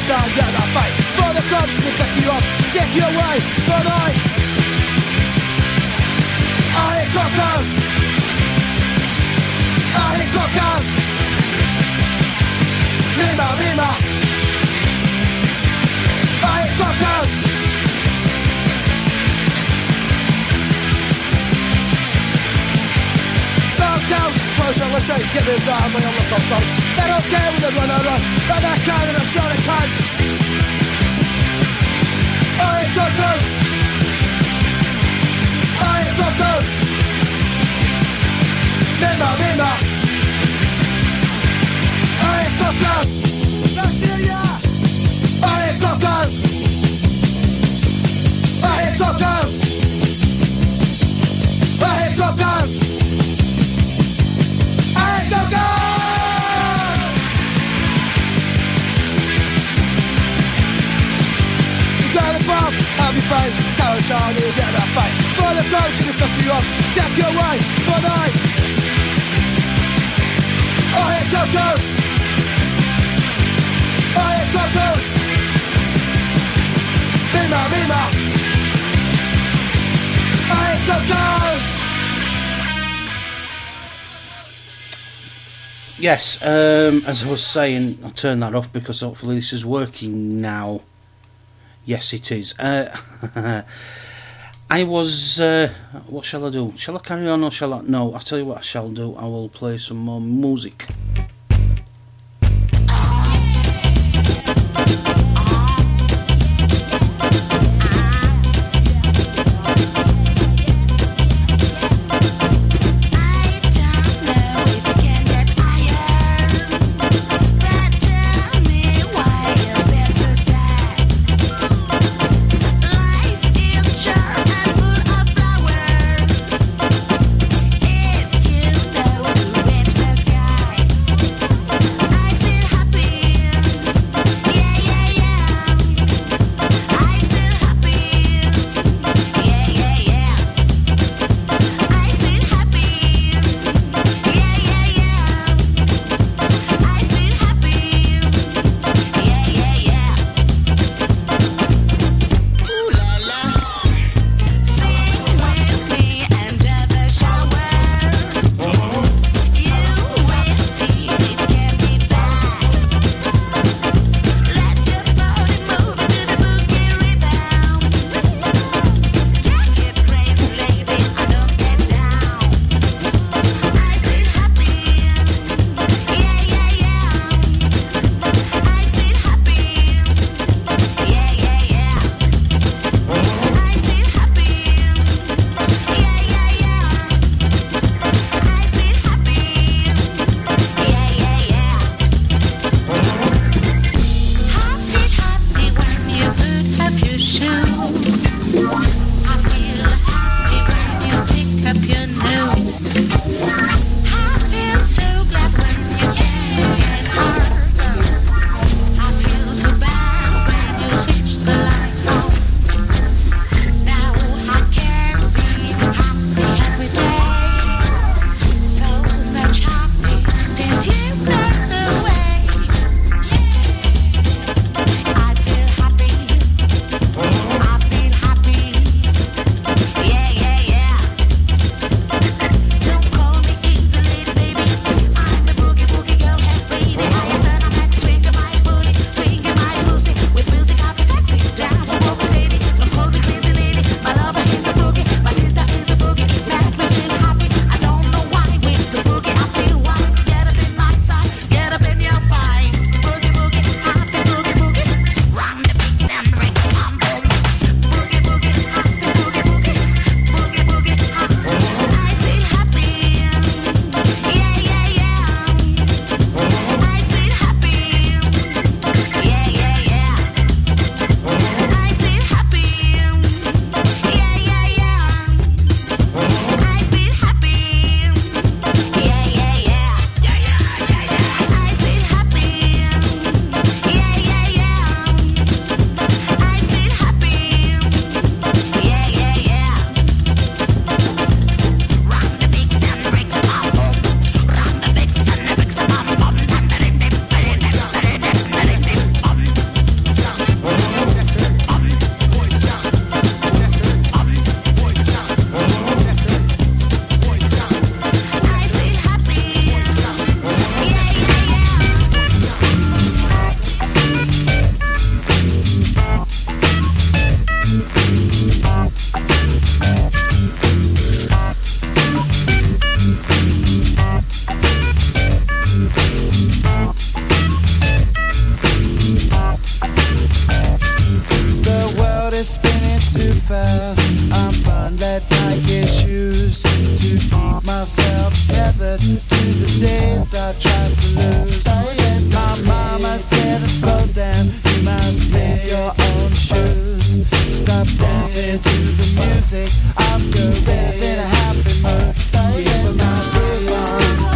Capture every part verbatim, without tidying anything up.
shine, get that fight for the cops to pick you up, take you away for the night. I hate cockers, I hate cockers. Mima, mima, I hate cockers. Down, close on the street, get them down when I'm the cockers. They don't care when they run and run, but they're carrying a shot of cunts. I hate cockers, I hate cockers. Mima, mima, I hate cockers. That's it, yeah. I hate cockers, I hate cockers, I hate cockers. Have your friends, carrots on, you get that fight for the crowd to pick you up, take you away for the night. I hate cocos, I hate cocos. Mima, mima, I hate cocos. Yes, um, as I was saying, I'll turn that off because hopefully this is working now. Yes, it is. Uh, I was... Uh, what shall I do? Shall I carry on or shall I... No, I'll tell you what I shall do. I will play some more music. If you know to reach the sky. too fast. I'm bundled Nike shoes to keep myself tethered to the days I tried to lose. My mama said to slow down, you must make your own shoes. Stop dancing to the music of gorillas in a happy mood. Keep my groove on.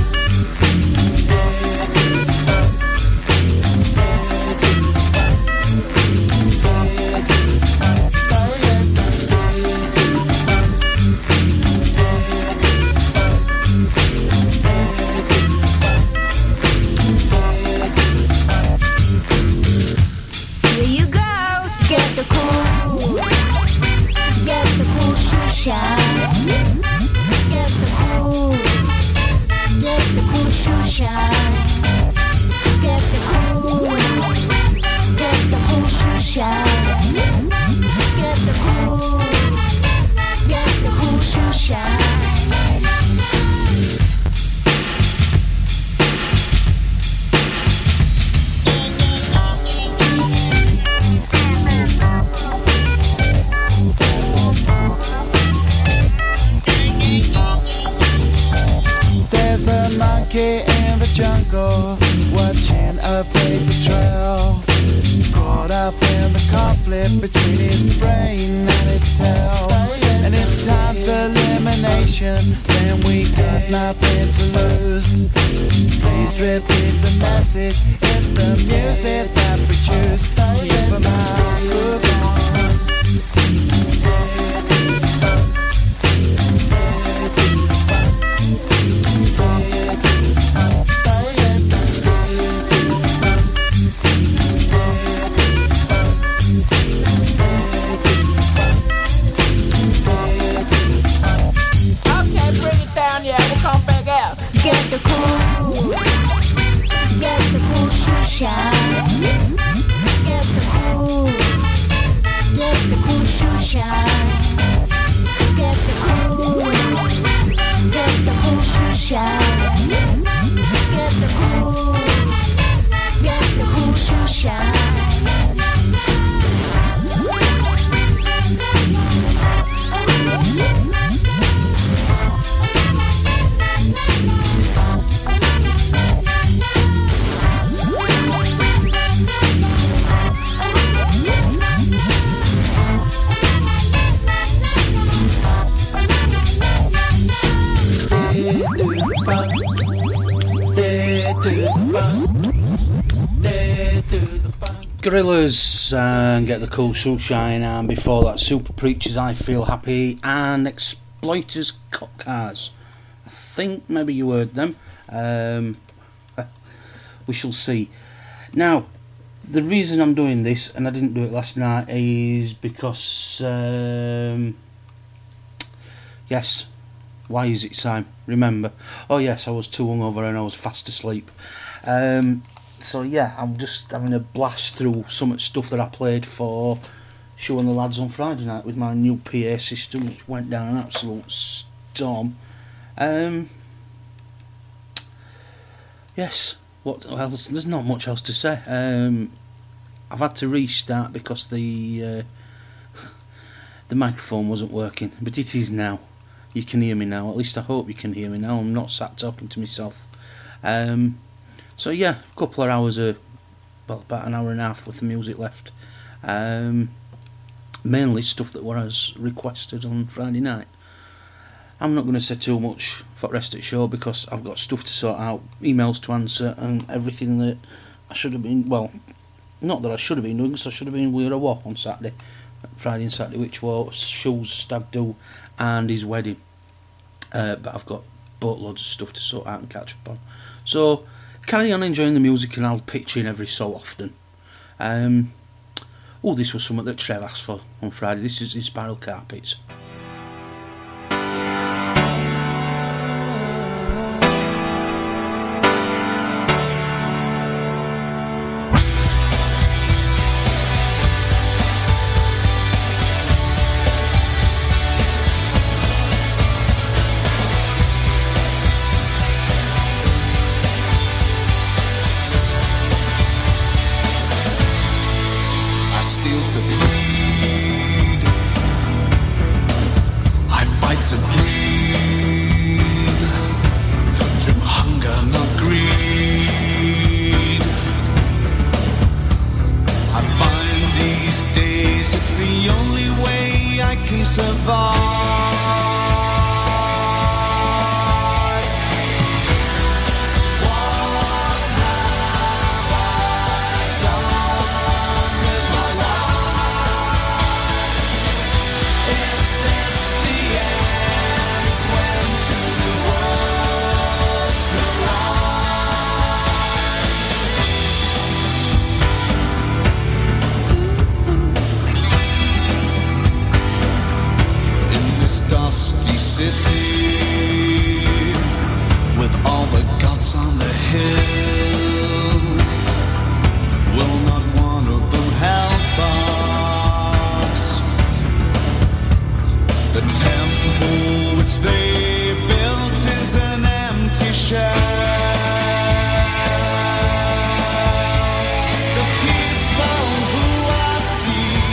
In the jungle, watching a paper trail, caught up in the conflict between his brain and his tail. And if time's elimination, then we got nothing to lose. Please repeat the message, it's the music that we choose. Keep a mind, groove on. Get the cool, get the cool shoe shine. Get the cool, get the cool shoe shine. Get the cool, get the cool shoe shine. Get the cool, get the cool shoe shine. Gorillaz and Get the Cool Sunshine, and before that Super Preachers, I Feel Happy, and Exploiters Cop Cars. I think maybe you heard them. Um, we shall see. Now, the reason I'm doing this, and I didn't do it last night, is because um, yes, why is it Sam? Remember? Oh yes, I was too hungover and I was fast asleep. Um, So yeah, I'm just having a blast through some stuff that I played for showing the lads on Friday night with my new P A system, which went down an absolute storm. Um, yes, what else? There's not much else to say. Um, I've had to restart because the uh, the microphone wasn't working, but it is now. You can hear me now. At least I hope you can hear me now. I'm not sat talking to myself. Um, So yeah, a couple of hours, of, well, about an hour and a half with the music left. Um, mainly stuff that was requested on Friday night. I'm not going to say too much for the rest of the show because I've got stuff to sort out, emails to answer, and everything that I should have been, well, not that I should have been doing, because I should have been with a walk on Saturday, Friday and Saturday, which was Shul's stag do and his wedding. Uh, but I've got boatloads of stuff to sort out and catch up on. So, carry on enjoying the music and I'll pitch in every so often. Um, oh, this was something that Trev asked for on Friday. This is in Spiral Carpets. To feed days, it's the only way I can survive. Dusty city with all the gods on the hill, will not one of them help us? The temple which they built is an empty shell. The people who I see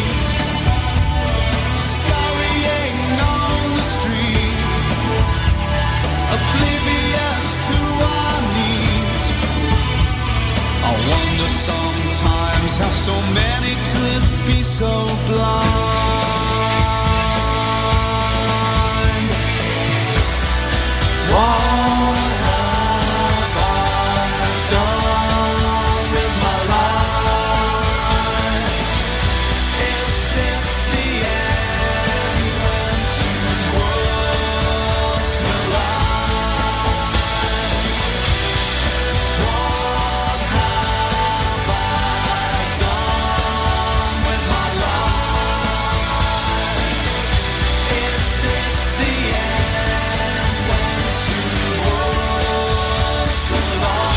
scurrying on the street, oblivious to our needs. I wonder sometimes how so many could be so blind. What have I done with my life? Is this the end when two worlds collide? What have I done with my life? Is this the end when two worlds collide?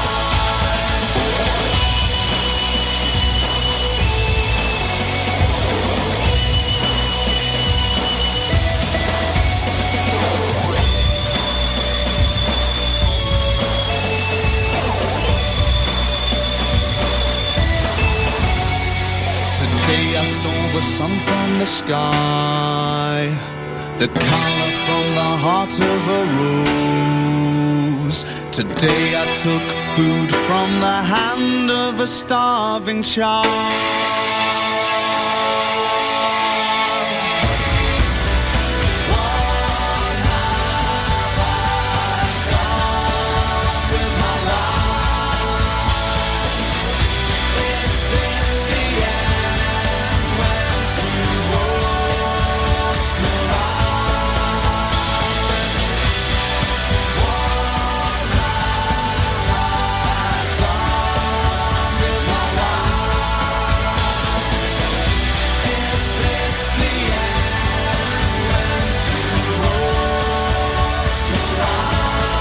Today I stole the sun from the sky, the color from the heart of a rose. Today I took food from the hand of a starving child. What have I done with my life? Is this the end when two worlds collide? What have I done with my life? Is this the end when two worlds collide?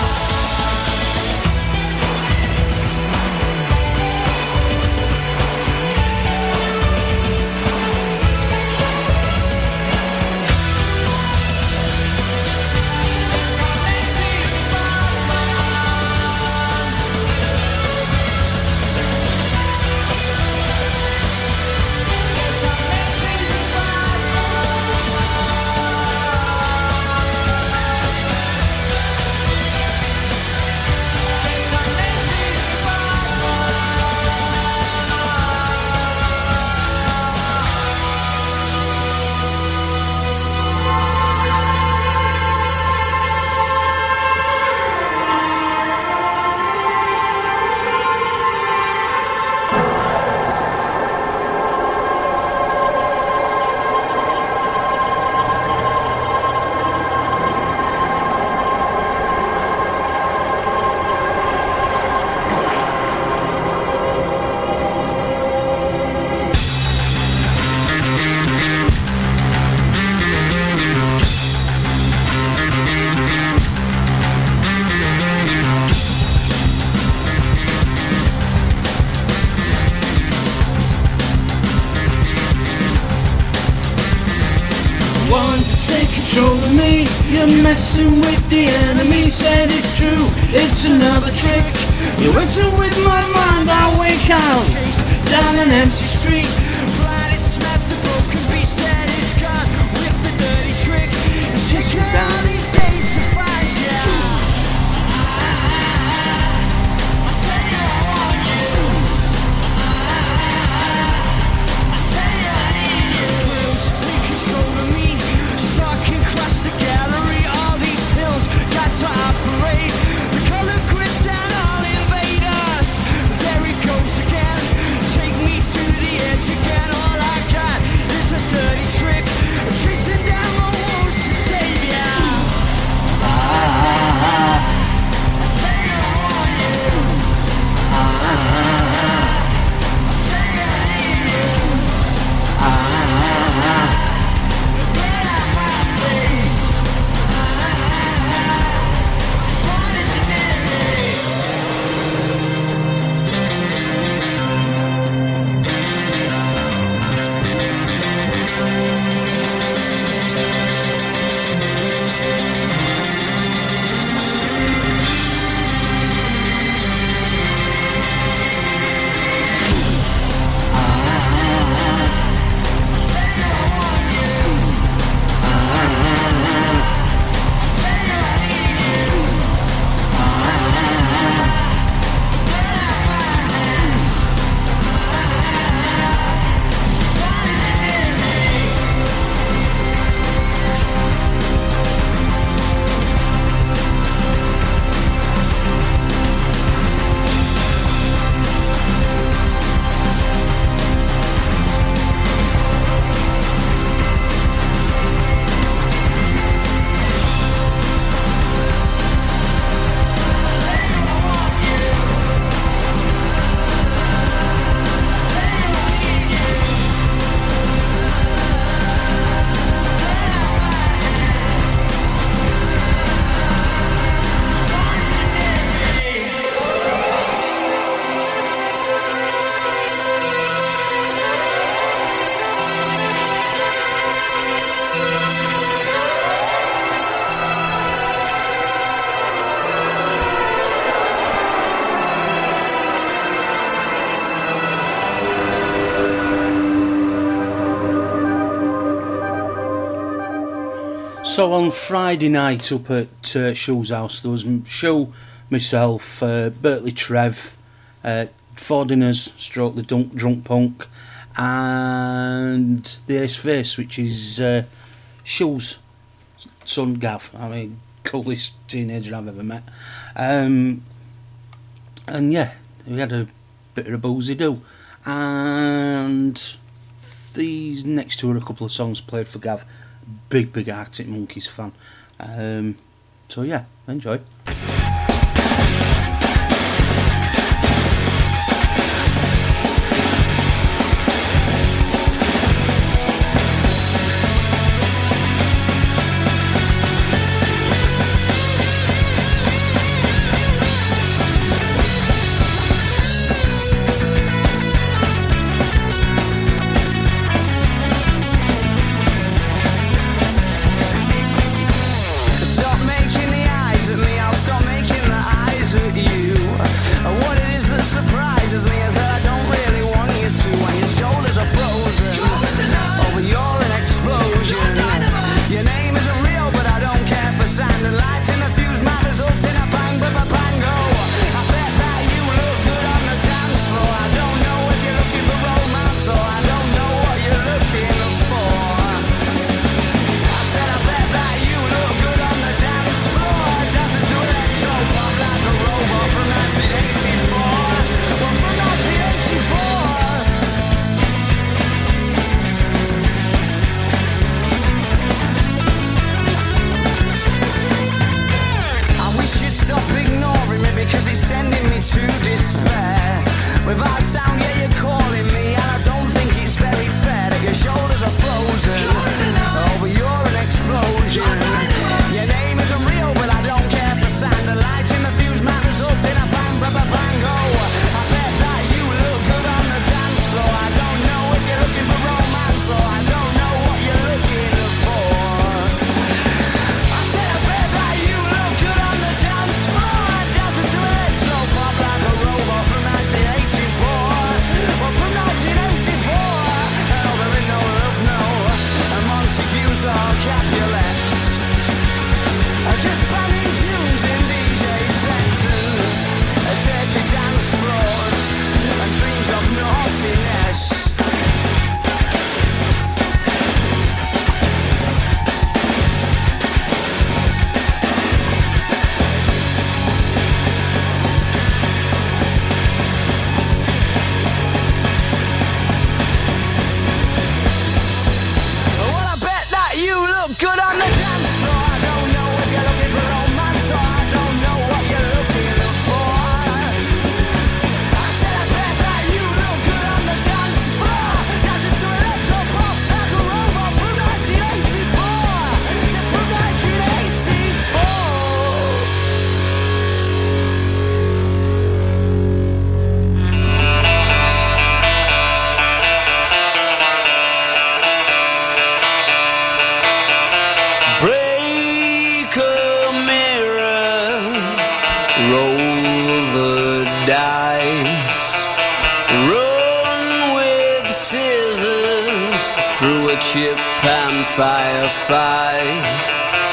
Want to take control of me? You're messing with the enemy. Said it's true, it's another trick. You're messing with my mind. I wake out down an empty street. Bloody snap the broken beat. Said it's gone with the dirty trick. It's taking down these days to find you. I tell you I want you. I tell you I need So on Friday night up at uh, Shu's house, there was Shu, myself, uh, Bertley Trev, uh, Fordiners, stroke the dunk, Drunk Punk, and the Ace Face, which is uh, Shu's son Gav. I mean, coolest teenager I've ever met. Um, and yeah, we had a bit of a boozy do. And these next two are a couple of songs played for Gav. Big, big Arctic Monkeys fan. Um, so yeah, enjoy. Firefight.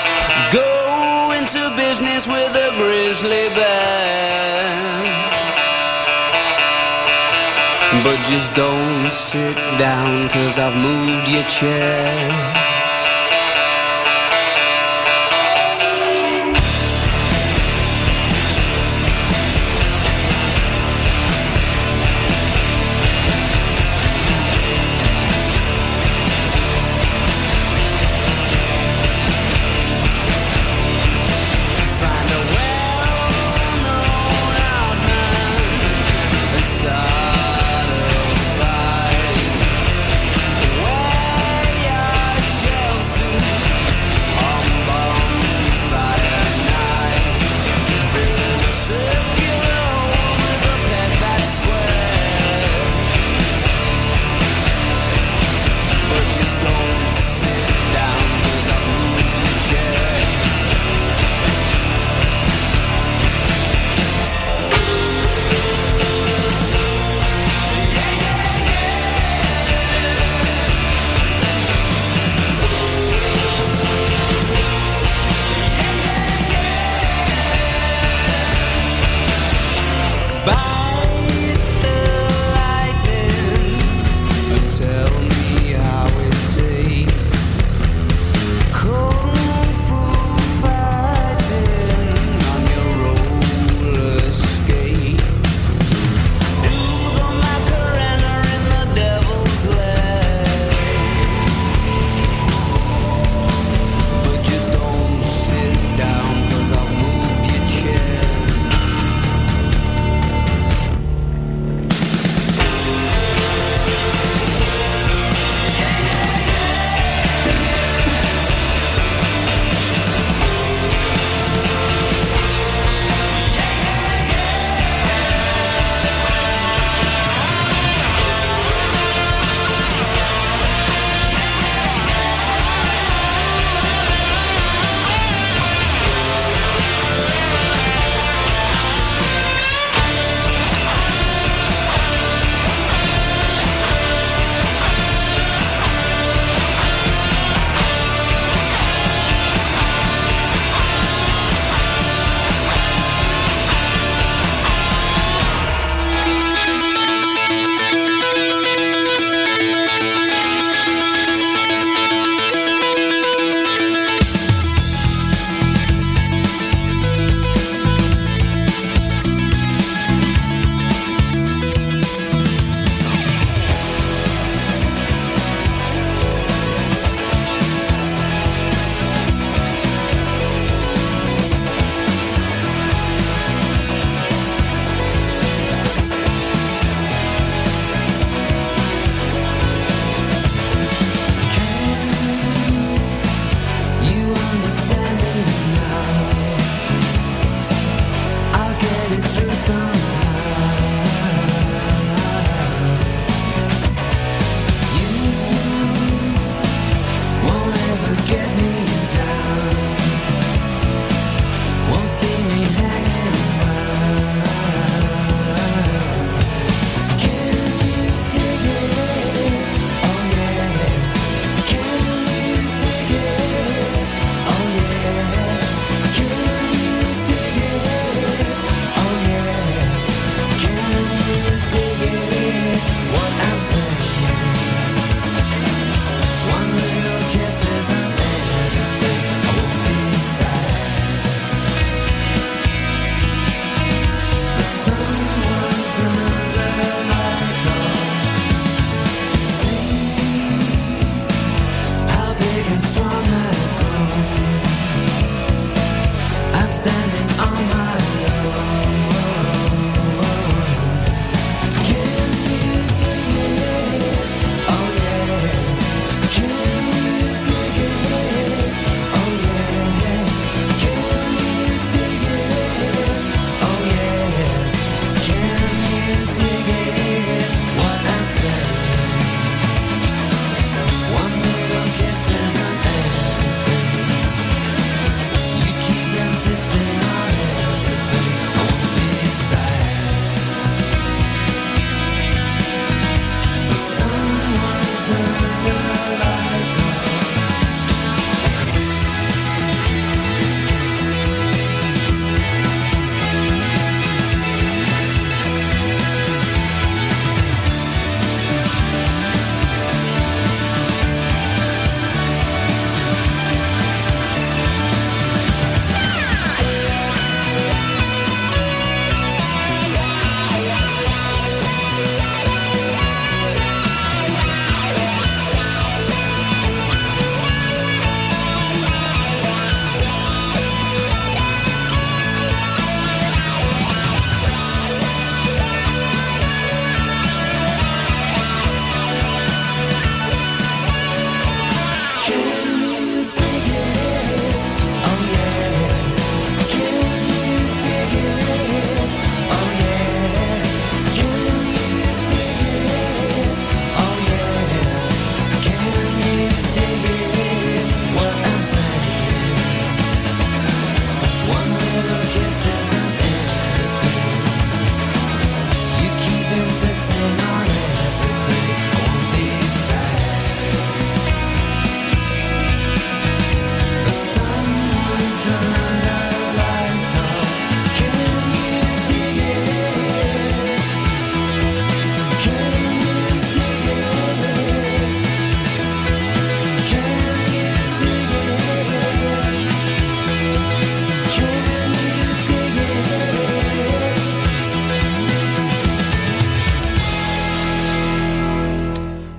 Go into business with a grizzly bear, but just don't sit down, 'cause I've moved your chair. Start a fight where you're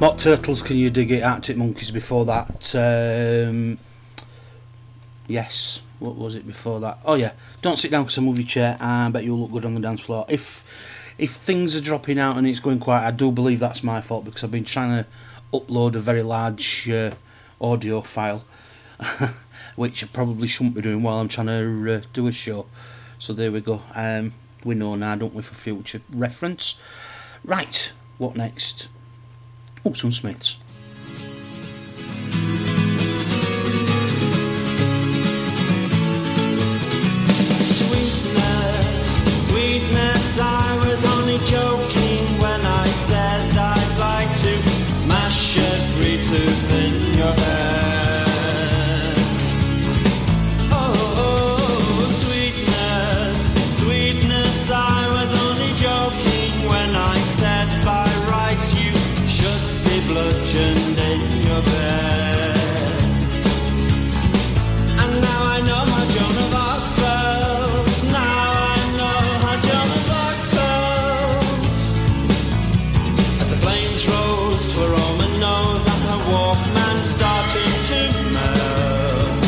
Mock Turtles, Can You Dig It? Arctic Monkeys before that. Um, yes, what was it before that? Oh yeah, Don't Sit Down 'Cause I Move Your Chair, and I Bet You'll Look Good on the Dance Floor. If if things are dropping out and it's going quiet, I do believe that's my fault, because I've been trying to upload a very large uh, audio file, which I probably shouldn't be doing while I'm trying to uh, do a show. So there we go. Um, we know now, don't we, for future reference. Right, what next? Oh, some Smiths. Sweetness, sweetness, I was only joking when I said I'd like to mash every tooth in your head. Oh, oh, sweetness, sweetness, I was only joking when I said by rights you should be bludgeoned in your bed. And now I know how Joan of Arc felt. Now I know how Joan of Arc felt. As the flames rose to her Roman nose and her Walkman started to melt.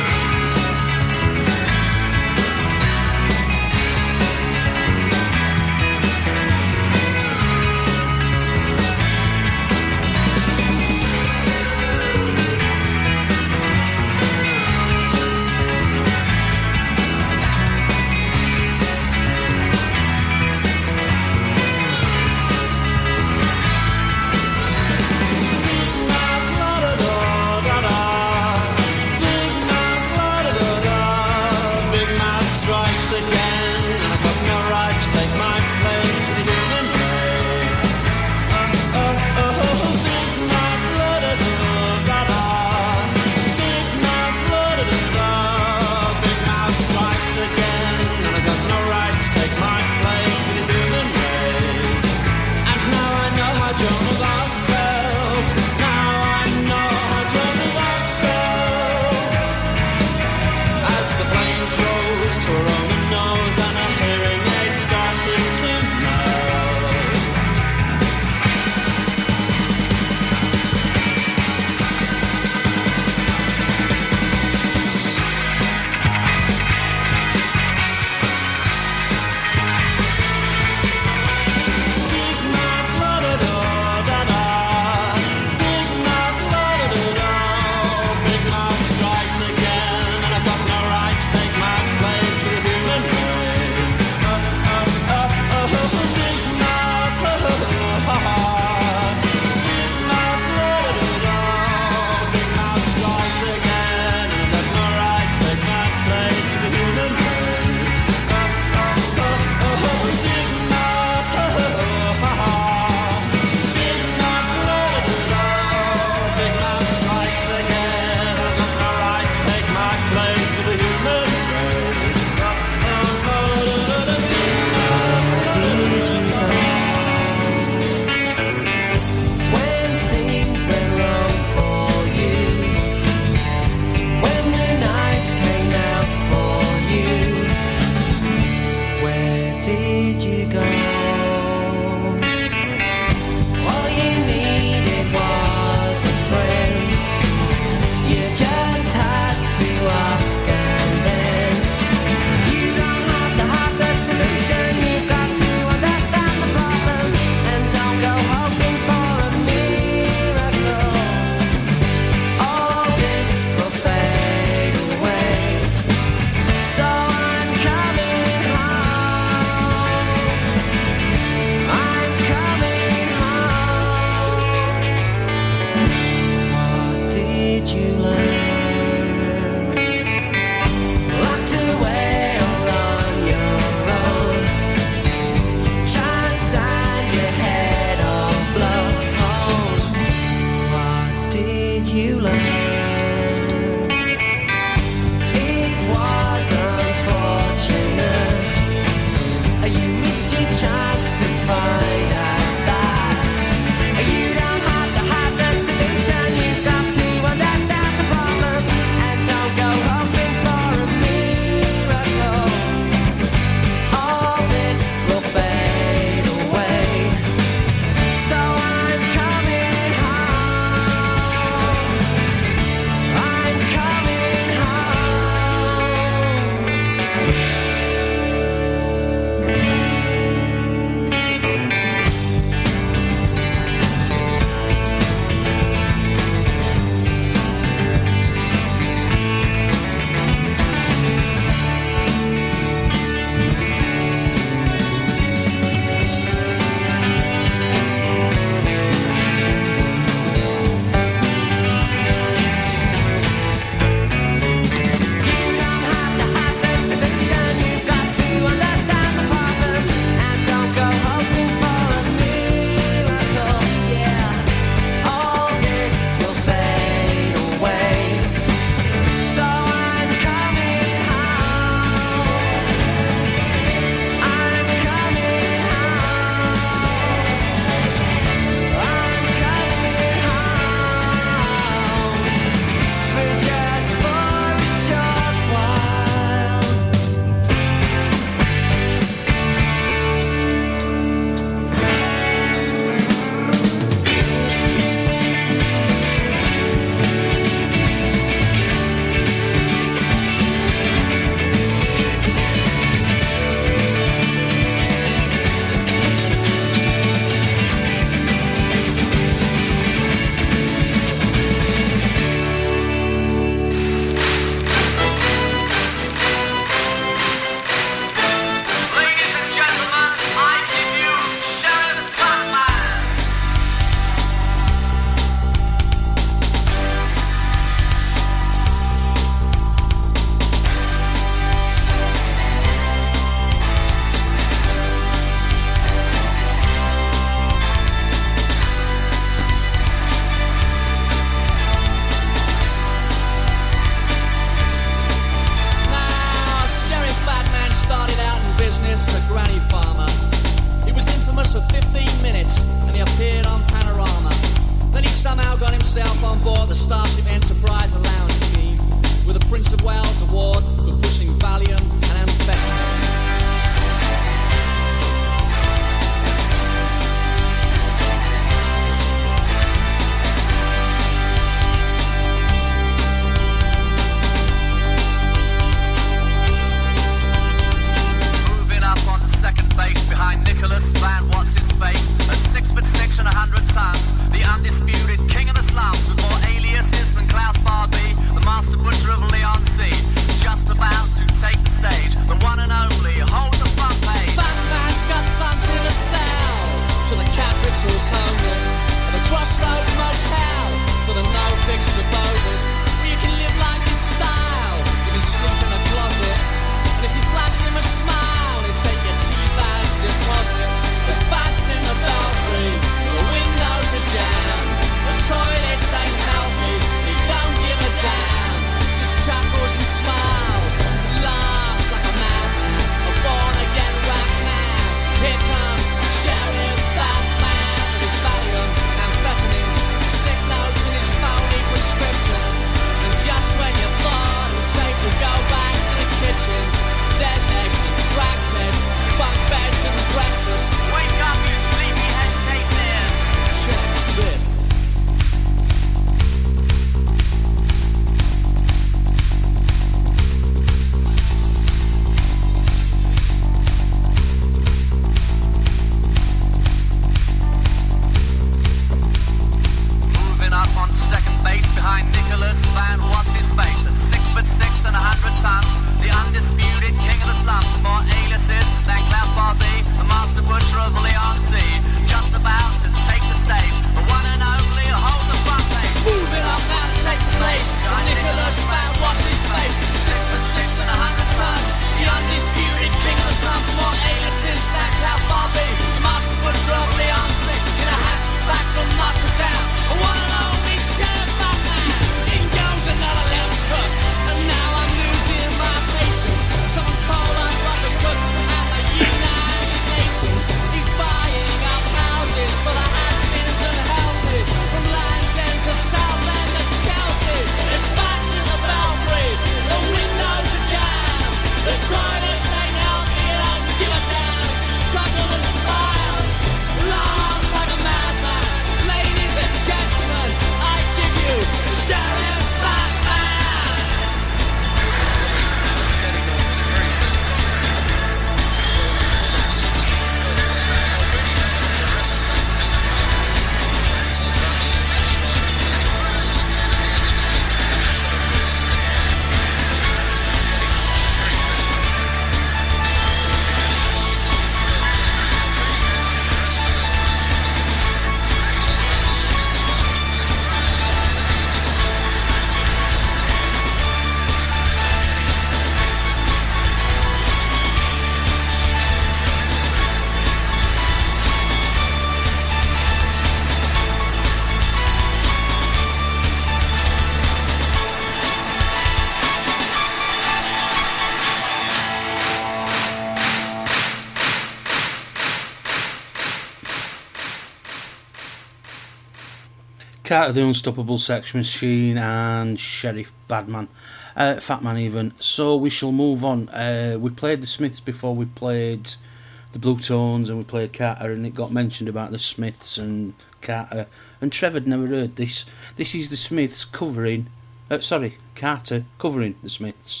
Carter the Unstoppable Sex Machine and Sheriff Badman. Uh, Fat Man even. So we shall move on. Uh, we played the Smiths before we played the Blue Tones, and we played Carter, and it got mentioned about the Smiths and Carter, and Trevor had never heard this. This is the Smiths covering, uh, sorry, Carter covering the Smiths.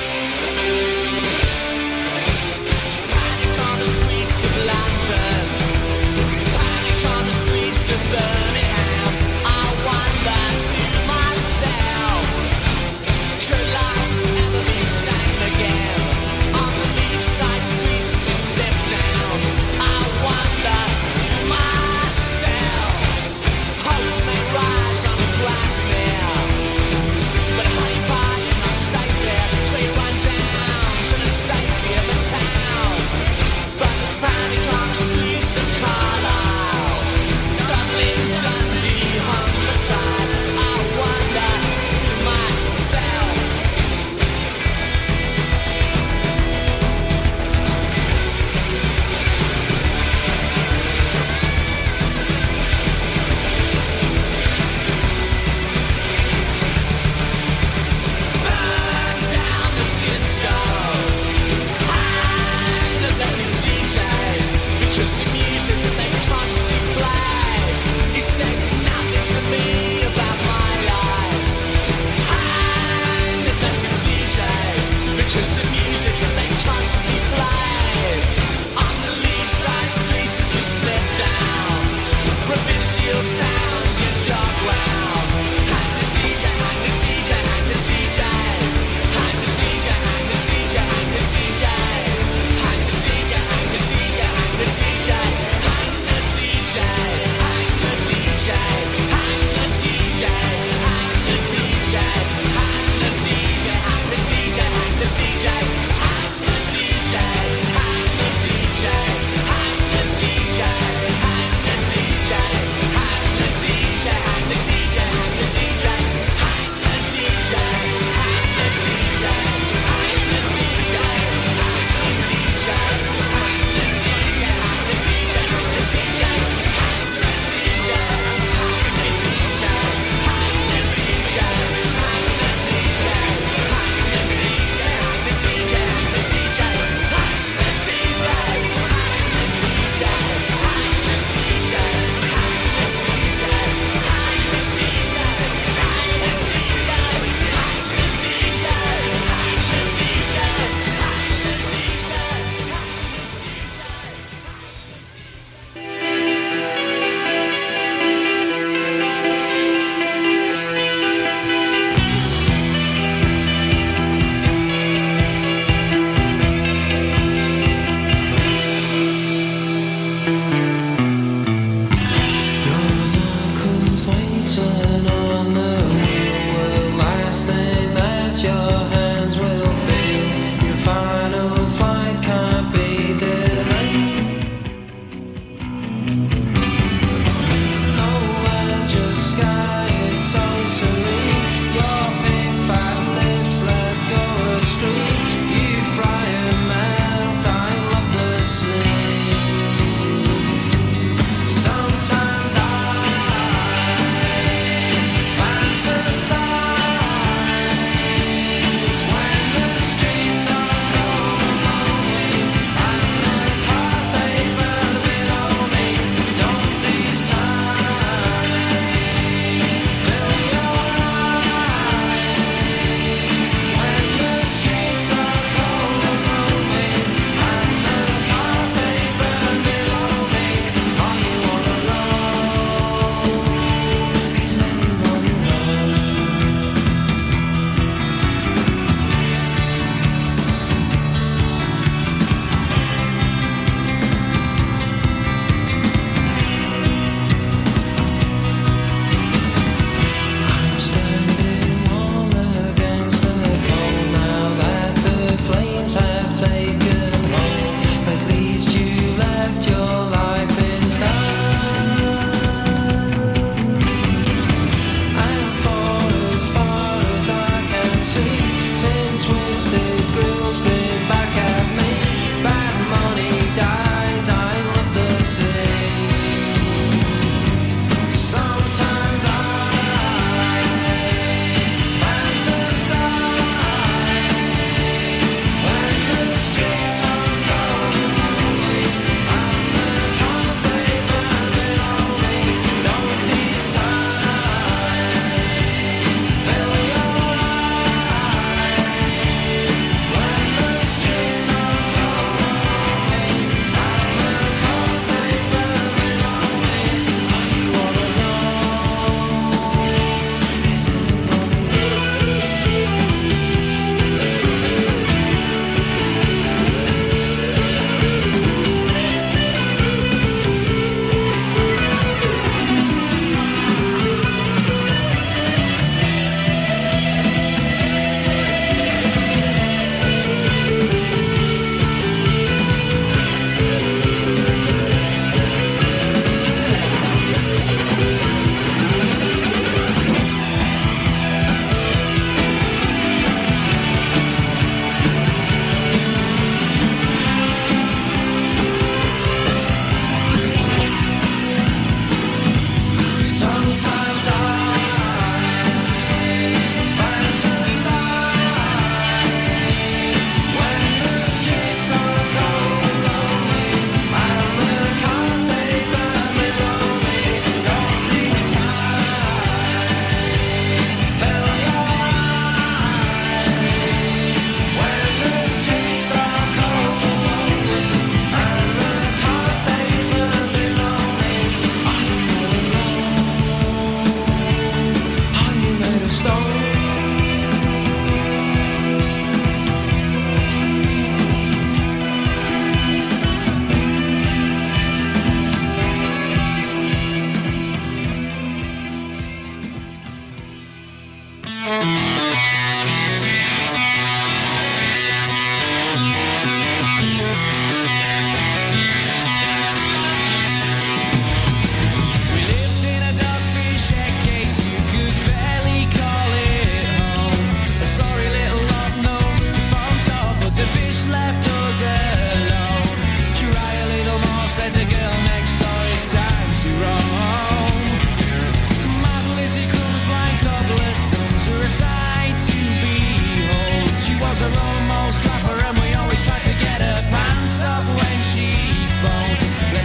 Panic on the streets of London, panic on the streets of Birmingham. I wonder to myself, could life ever be sane again? On the beachside streets to slip down, I wonder to myself. Hopes may rise on the glass now, but honey pie is not safe there, so you run down to the safety of the town. But there's panic on the streets of Carlisle, Dublin, Dundee, homicide. I wonder to myself. Burn down the disco, hang the blessed D J, because the music that they constantly play, it says nothing to me about my life. Hang the blessed D J, because the music that they constantly play. On the least side streets as you slip down, provincial towns you jog round. Hang the D J, hang the D J, hang the D J. Hang the D J, hang the D J, hang the D J. Hang the D J, hang the D J, hang the D J. Hang the D J, hang the D J. Hang the D J, hang the D J. Hang the D J, hang the D J, hang the D J. Hang the D J, hang the D J. Hang the D J, hang the D J. Hang the D J, hang the D J, hang the D J. Hang the D J, hang the D J. Hang the D J, hang the D J. Hang the D J, hang the D J, hang the D J. Hang the D J, hang the D J. Hang the D J, hang the D J. Hang the D J, hang the D J, hang the D J. Hang the D J, hang the D J. Hang the D J, hang the D J. Hang the D J, hang the D J. Hang the D J, hang the D J. Hang the D J, Knuckles waiting on the wheel. The last thing that your hands will feel. Your final flight can't be delayed. Oh, and your sky is so serene. Your pink fat lips let go a scream. You fry and melt, I love the scene.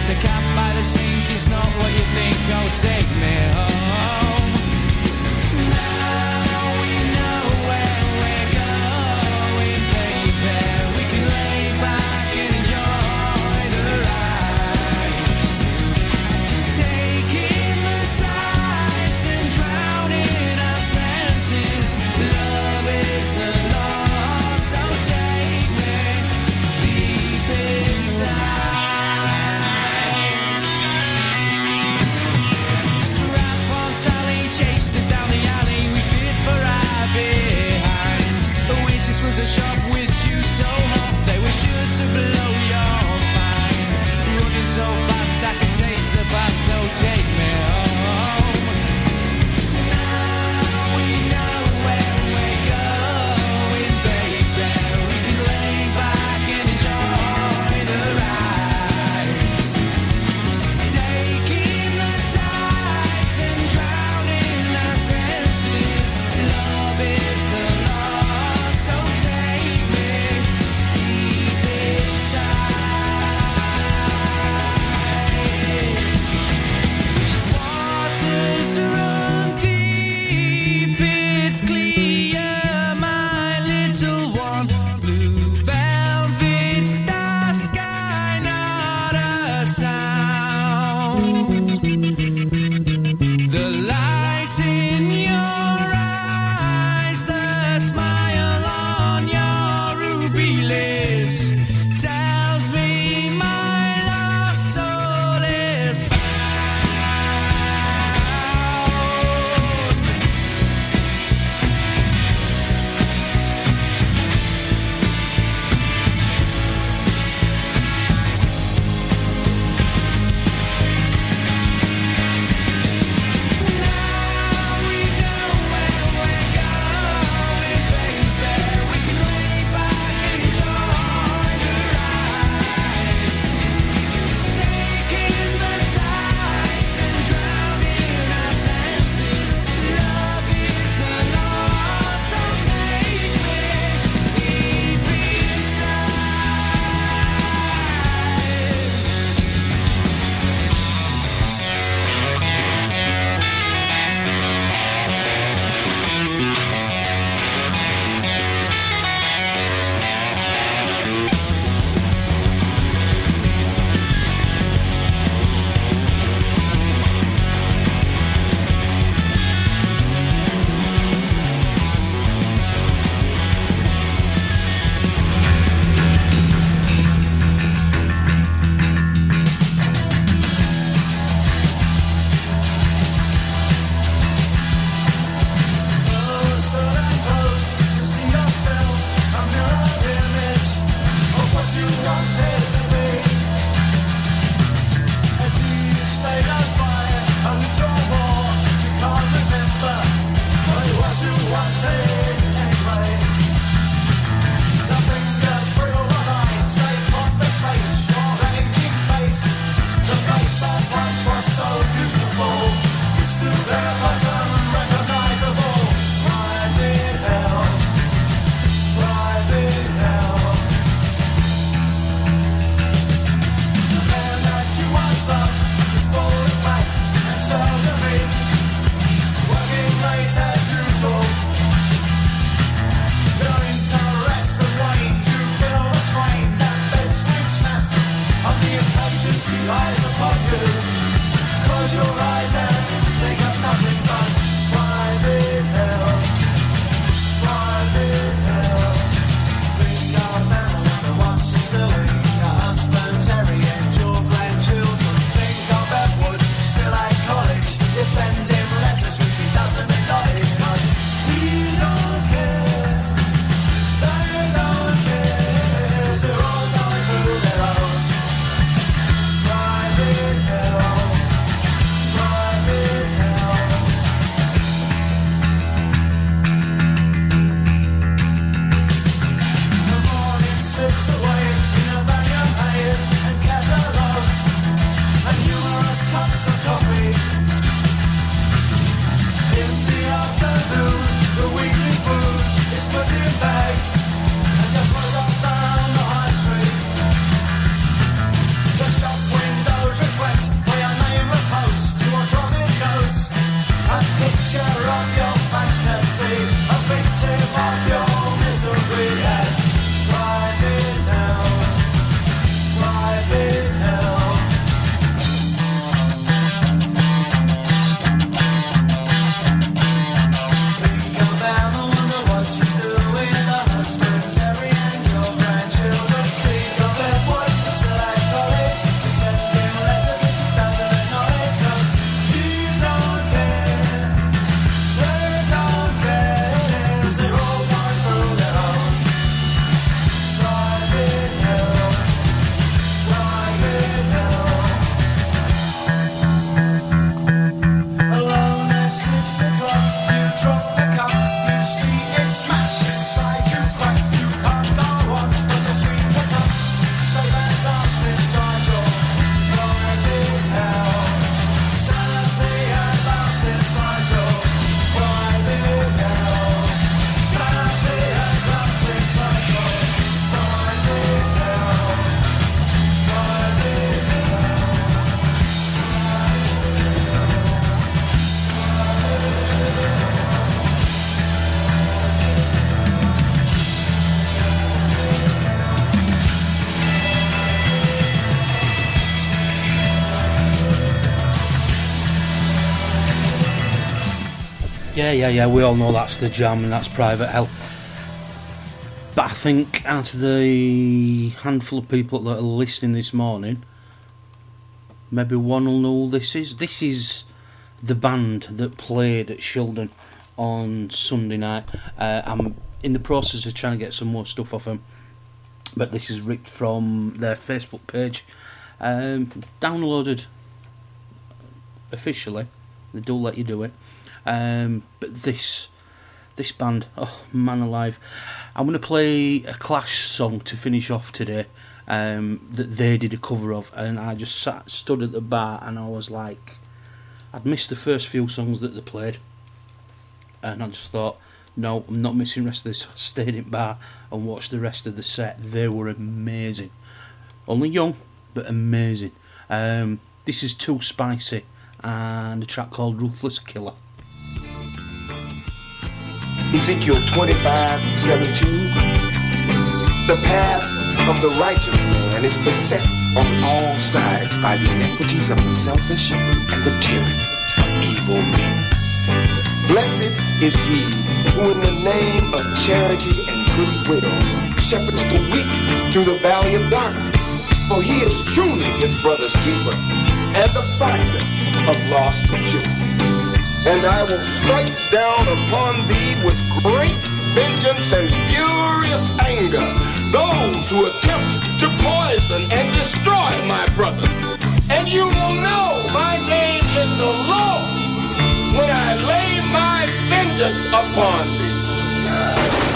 The cat by the sink is not what you think. Oh, take me home. Now we know where we're going, baby. We can lay back and enjoy the ride. Taking the sights and drowning our senses. Love is the law, so take me deep inside. Chased us down the alley, we feared for our behinds. Oasis was a shop with shoes so hot, they were sure to blow your mind. Running so fast I could taste the past, no take me home. Now we know where we're going, baby. We can lay back and enjoy the ride. Taking the sights and drowning our senses. Love is the law, so take me deep inside. These waters run deep, it's clear, my little one. Blue velvet star sky, not a sound. The light in your eyes, the smile on your ruby lips tells me my lost soul is found. Now we know where we're going, baby. We can lay back and enjoy the ride. Taking the sights and drowning our senses. Love is the law, so take me deep rise upon you. Close your eyes and think of nothing but private hell, private hell. Think of Madeline and what she's doing. Your husband Terry and your grandchildren. Think of Edward, still at college. You send him letters which he doesn't acknowledge, 'cause he don't care. They don't care. They're all going through their own private hell, private hell. Yeah, yeah, yeah, we all know that's the Jam and that's Private Hell. But I think out of the handful of people that are listening this morning, maybe one will know who this is. This is the band that played at Shildon on Sunday night. Uh, I'm in the process of trying to get some more stuff off them, but this is ripped from their Facebook page. Um, downloaded officially. They do let you do it. Um, but this this band, oh man alive. I'm going to play a Clash song to finish off today um, that they did a cover of, and I just sat stood at the bar and I was like, I'd missed the first few songs that they played, and I just thought, no, I'm not missing the rest of this. I stayed in bar and watched the rest of the set. They were amazing. Only young, but amazing. Um, this is Too Spicy and a track called Ruthless Killer. Ezekiel twenty-five seventeen. The path of the righteous man is beset on all sides by the iniquities of the selfish and the tyranny of evil men. Blessed is he who in the name of charity and goodwill shepherds the weak through the valley of darkness, for he is truly his brother's keeper and the finder of lost children. And I will strike down upon thee with great vengeance and furious anger those who attempt to poison and destroy my brothers. And you will know my name is the Lord when I lay my vengeance upon thee.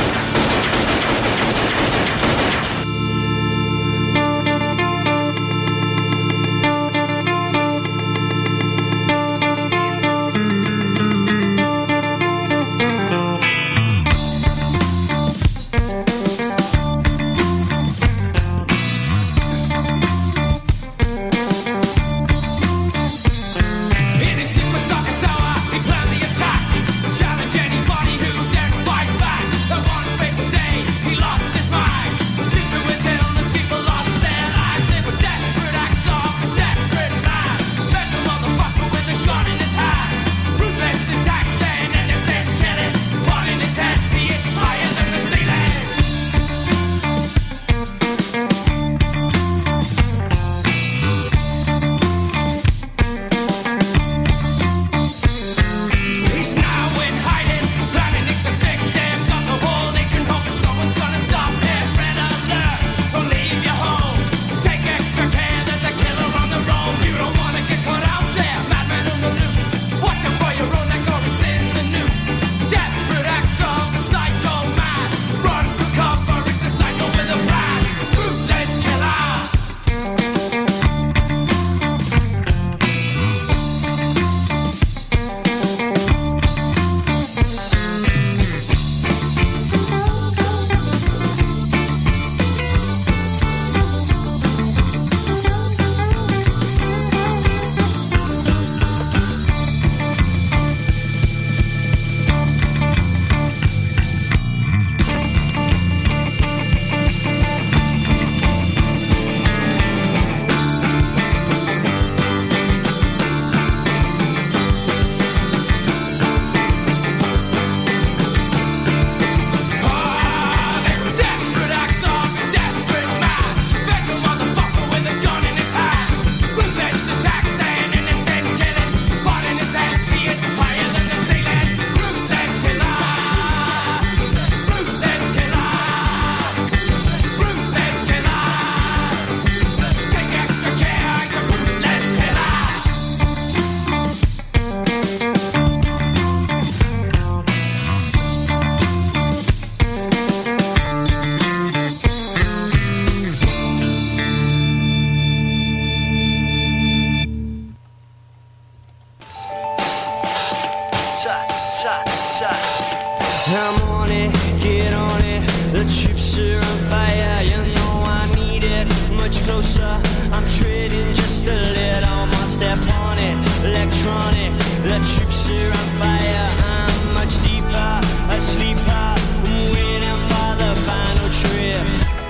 I'm on it, get on it. The troops are on fire, you know I need it. Much closer, I'm treading just a little more. Step on it, electronic. The troops are on fire, I'm much deeper, a sleeper. I'm waiting for the final trip.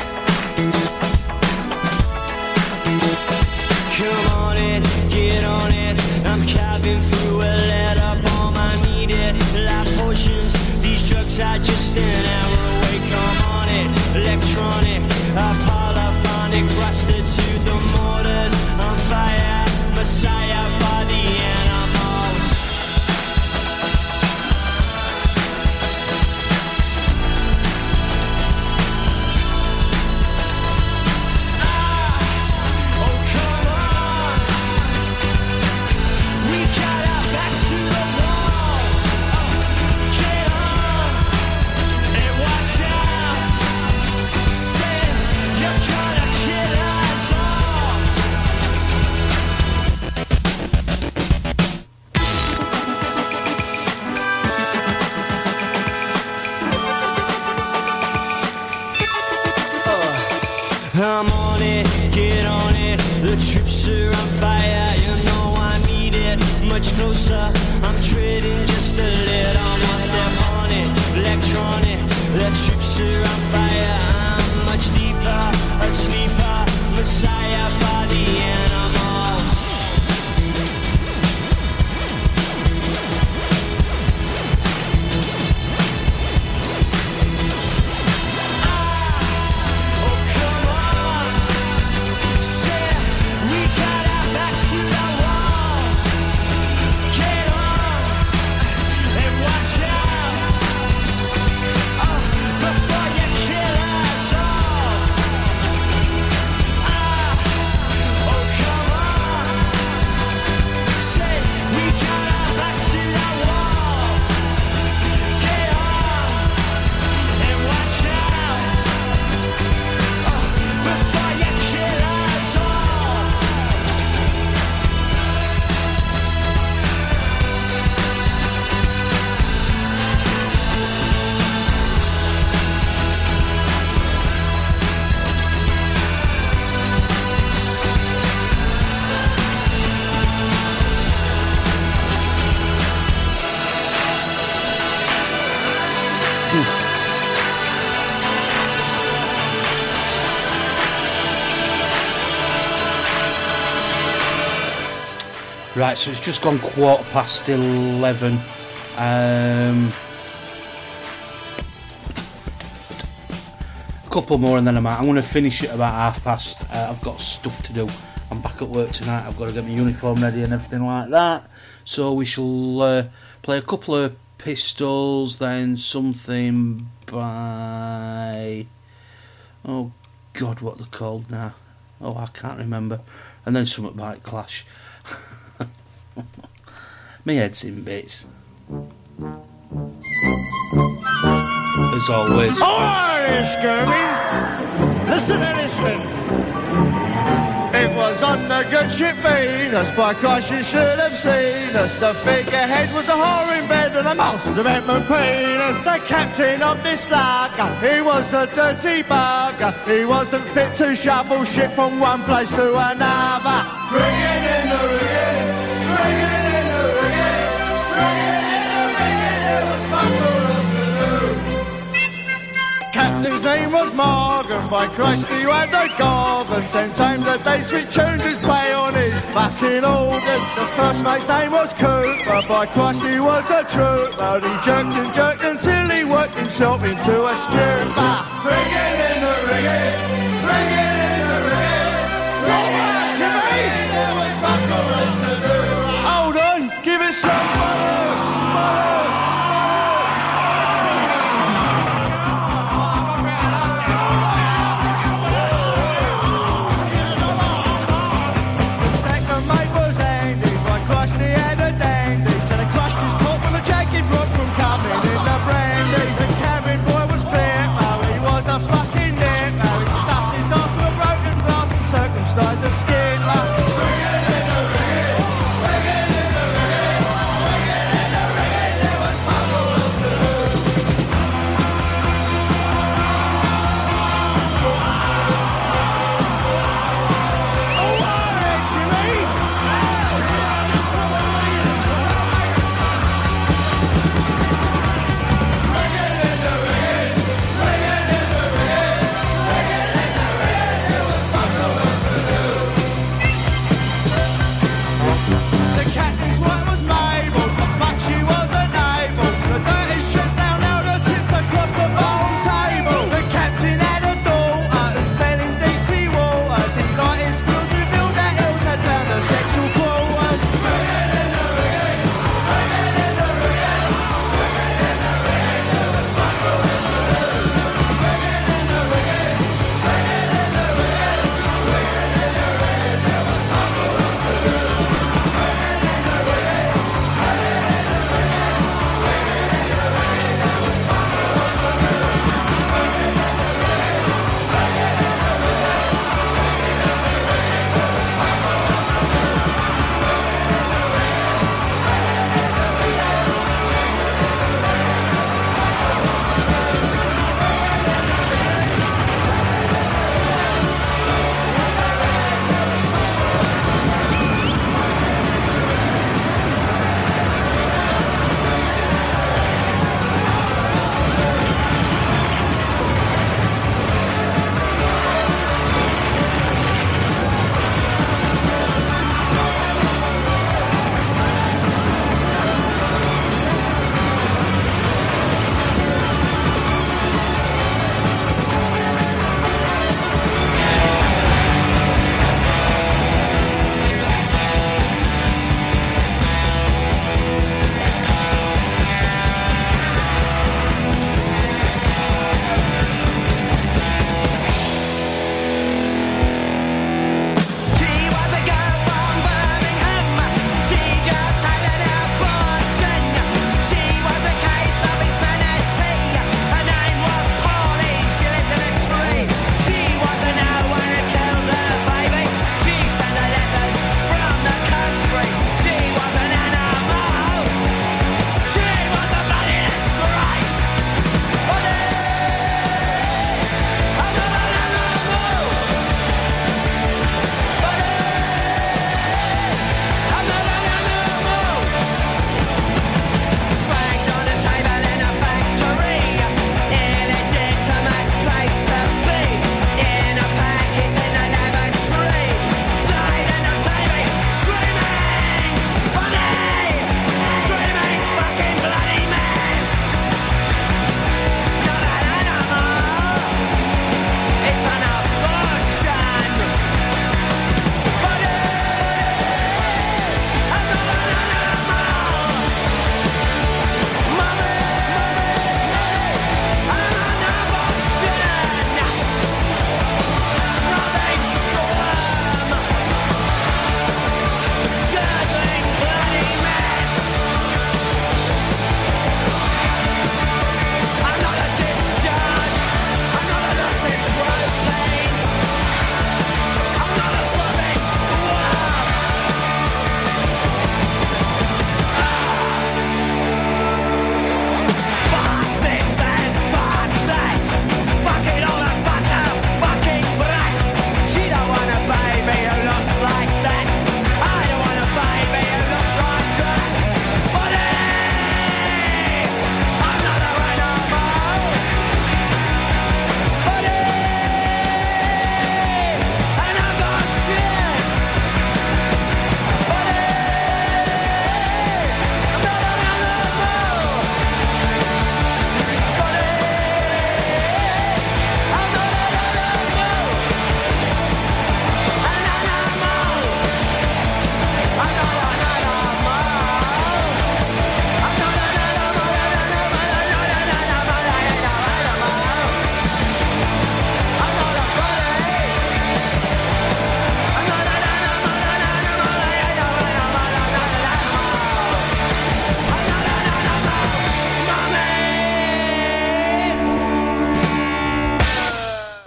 Come on it, get on it. I'm carving through a letter bomb, I need it. Like emotions. These drugs are just an hour away. Come on it, electronic, polyphonic, rusted to the mortars. On fire, Messiah for the animals. I'm on it, get on it. The troops are on fire, you know I need it. Much closer, I'm treading just a little more. Step on it, electronic. The troops are on fire, I'm much deeper. A sleeper, Messiah for the animals. Right, so it's just gone quarter past eleven. Um, a couple more and then I'm out. I'm going to finish at about half past. Uh, I've got stuff to do. I'm back at work tonight. I've got to get my uniform ready and everything like that. So we shall uh, play a couple of Pistols, then something by... Oh, God, what they're called now. Oh, I can't remember. And then something by Clash. My head's in bits. As always. Alright, Scurvies! Listen to this then. It was on the good ship Venus, by Christ you should have seen us. The figurehead was a whore in bed and a mouse with a Edmund penis. The captain of this lager, he was a dirty bugger. He wasn't fit to shovel shit from one place to another. Friggin' in the rigging, friggin' in the rigging, friggin' in the rigging, it was fun for us to do. Captain's name was Morgan, by Christ he had a garden. Ten times a day sweet tuned his play on his fucking organ. The first mate's name was Cooper, by Christ he was a trooper. He jerked and jerked until he worked himself into a stripper. Friggin' in the rigging, friggin' in the rigging, friggin' in the rigging, there was fuck all else to do. Hold on, give us some bollocks, bollocks. Circumcised a skipper. Friggin' in the rigging,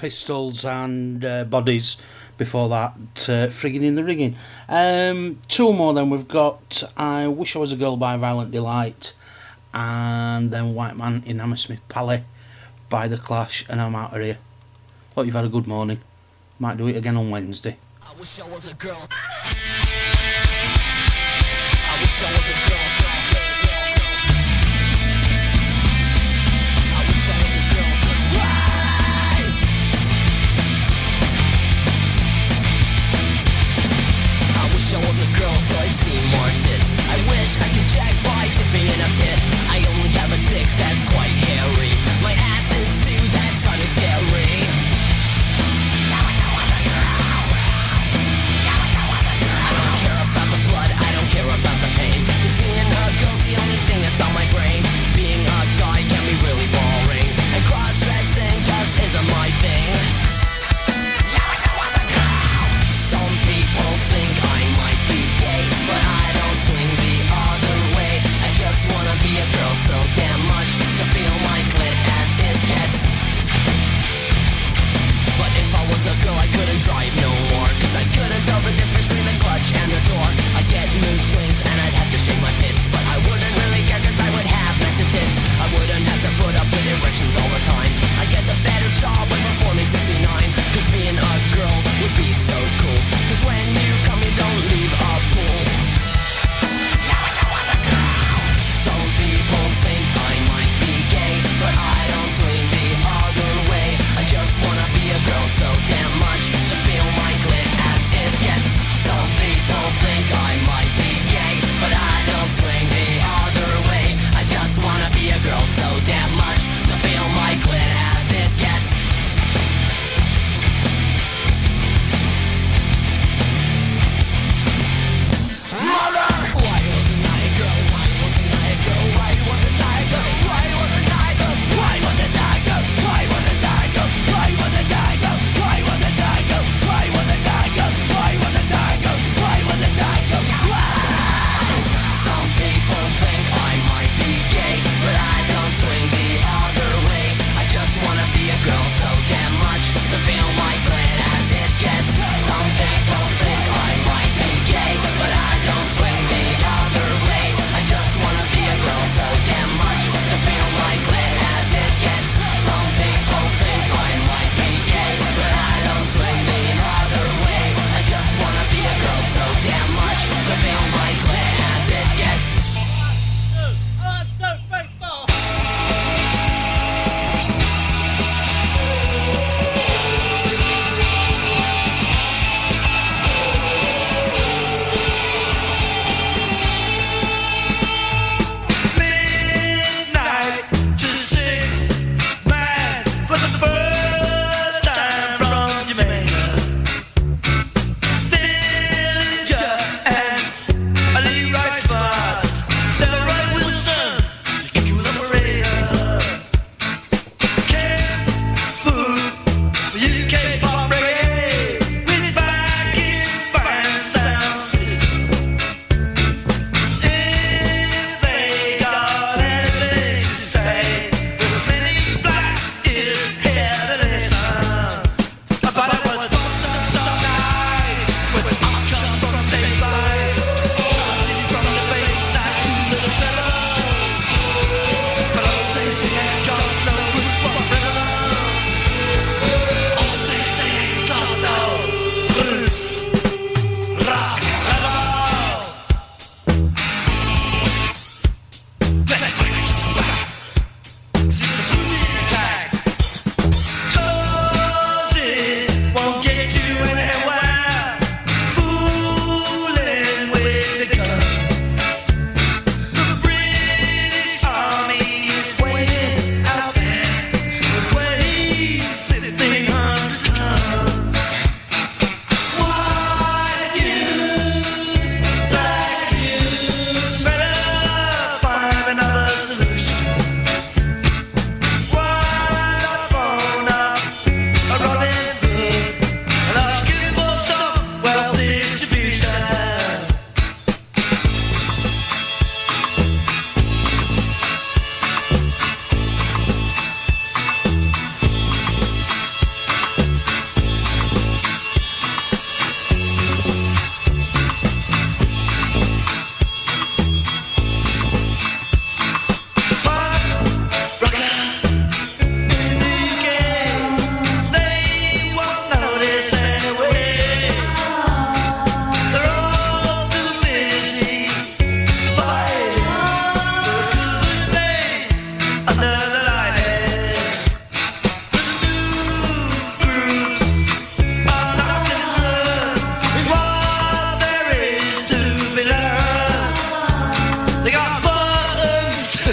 Pistols and uh, Bodies. Before that, uh, Friggin' in the Rigging. Um, two more then. We've got I Wish I Was a Girl by Violent Delight, and then White Man in Hammersmith Pally by The Clash, and I'm out of here. Hope you've had a good morning. Might do it again on Wednesday. I wish I was a girl. I wish I was a girl. I wish I was a girl. Why? I wish I was a girl so I'd see more tits. I wish I could jack by dipping in a pit. I only have a dick that's quite hairy. My ass is too, that's kinda scary. I wish I was a girl. I wish I was a girl.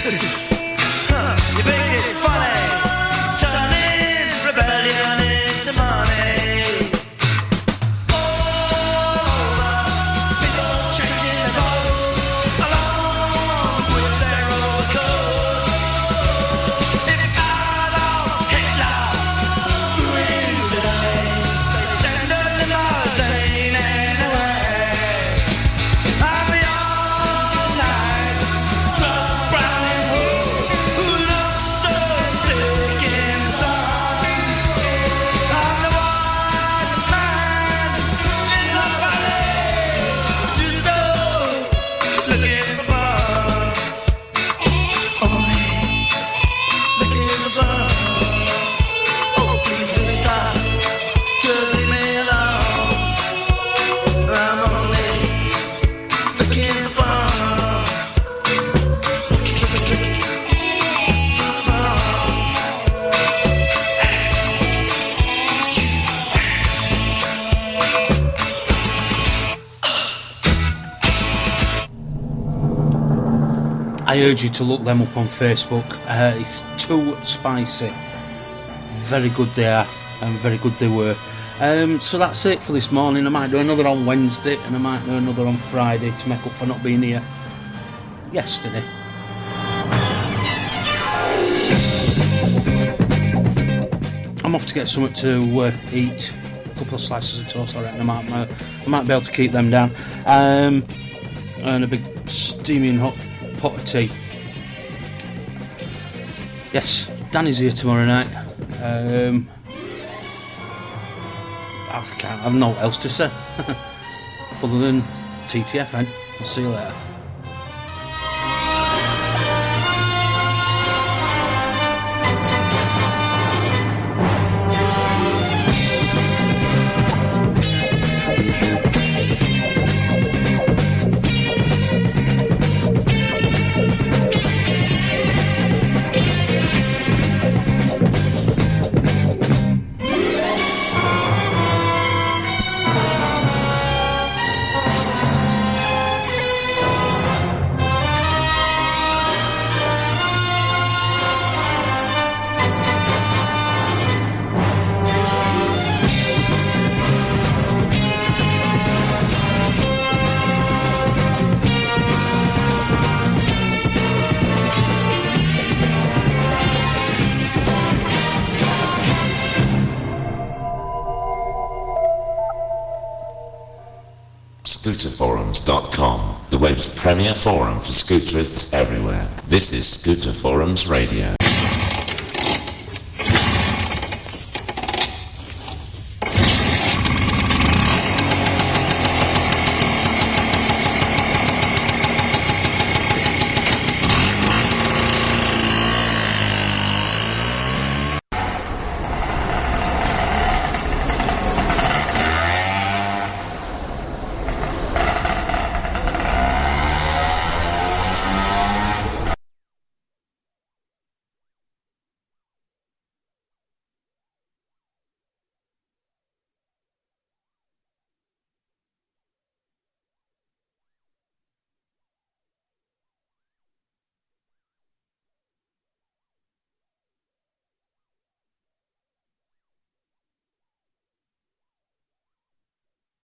circus. Huh, you think it's funny? Turning rebellion into money. Oh, people changing their votes along with their old code. If Adolf Hitler flew in today, they'd send us to Lausanne anyway. I'm the all night drug browning who looks so sick inside. I'm the one man in the valley, just looking for fun. Only looking for fun. Oh, please will you stop? Just leave me alone. I'm only looking for fun. Looking, looking, looking for fun. I urge you to look them up on Facebook. Uh, it's Too Spicy. Very good they are, and very good they were. Um, so that's it for this morning. I might do another on Wednesday, and I might do another on Friday to make up for not being here yesterday. I'm off to get something to uh, eat. A couple of slices of toast, I reckon I might, uh, I might be able to keep them down. Um, and a big steaming hot pot of tea. Yes, Danny's here tomorrow night. Um, I can't have no else to say other than T T F N. I'll see you later. scooter forums dot com, the web's premier forum for scooterists everywhere. This is Scooter Forums Radio.